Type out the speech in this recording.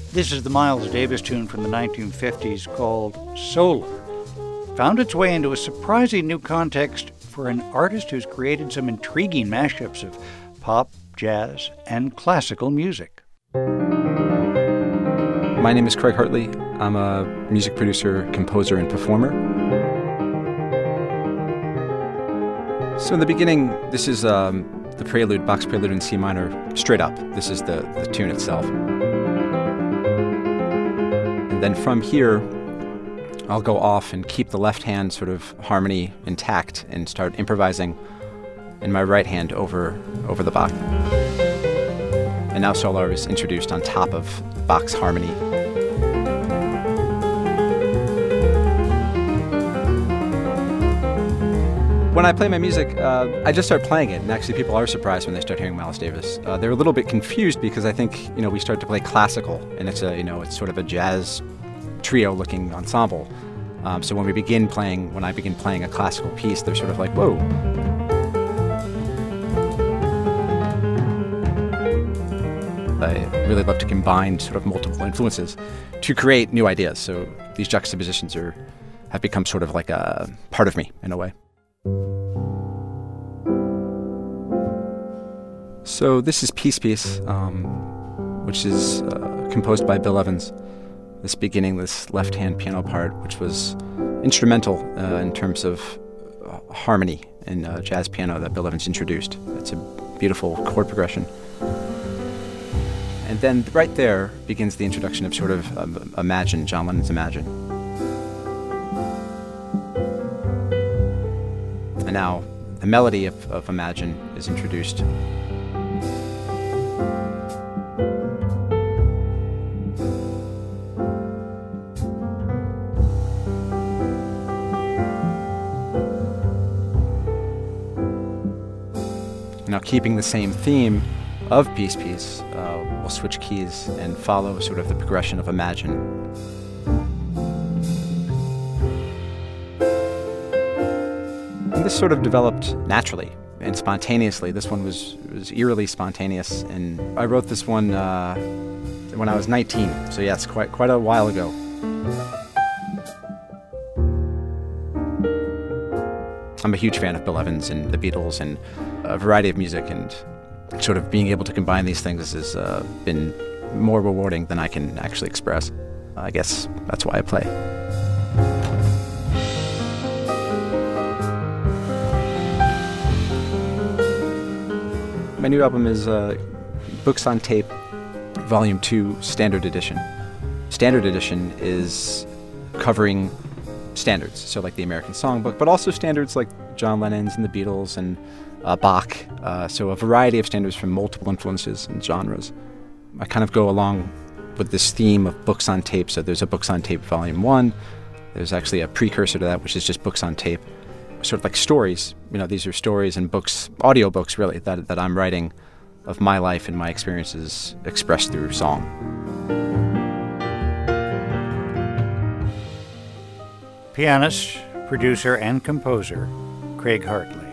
This is the Miles Davis tune from the 1950s called Solar. Found its way into a surprising new context for an artist who's created some intriguing mashups of pop, jazz, and classical music. My name is Craig Hartley. I'm a music producer, composer, and performer. So in the beginning, this is the prelude, Bach's Prelude in C minor, straight up. This is the tune itself. And then from here, I'll go off and keep the left hand sort of harmony intact and start improvising in my right hand over the Bach. And now Solar is introduced on top of Bach's harmony. When I play my music, I just start playing it, and actually people are surprised when they start hearing Miles Davis. They're a little bit confused because I think, we start to play classical, and it's sort of a jazz trio-looking ensemble. So when I begin playing a classical piece, they're sort of like, whoa. I really love to combine sort of multiple influences to create new ideas. So these juxtapositions have become sort of like a part of me in a way. So this is Peace Piece, which is composed by Bill Evans. This left-hand piano part, which was instrumental in terms of harmony in jazz piano that Bill Evans introduced. It's a beautiful chord progression. And then right there begins the introduction of sort of Imagine, John Lennon's Imagine. And now the melody of Imagine is introduced. Now, keeping the same theme of Peace Piece, we'll switch keys and follow sort of the progression of Imagine. And this sort of developed naturally and spontaneously. This one was eerily spontaneous, and I wrote this one when I was 19, so yeah, it's quite a while ago. I'm a huge fan of Bill Evans and the Beatles and a variety of music, and sort of being able to combine these things has been more rewarding than I can actually express. I guess that's why I play. My new album is Books on Tape, Volume 2, Standard Edition. Standard Edition is covering standards, so like the American Songbook, but also standards like John Lennon's and the Beatles and Bach, so a variety of standards from multiple influences and genres. I kind of go along with this theme of books on tape, so there's a Books on Tape Volume 1, there's actually a precursor to that, which is just Books on Tape, sort of like stories. These are stories and books, audiobooks really, that I'm writing of my life and my experiences expressed through song. Pianist, producer, and composer Craig Hartley.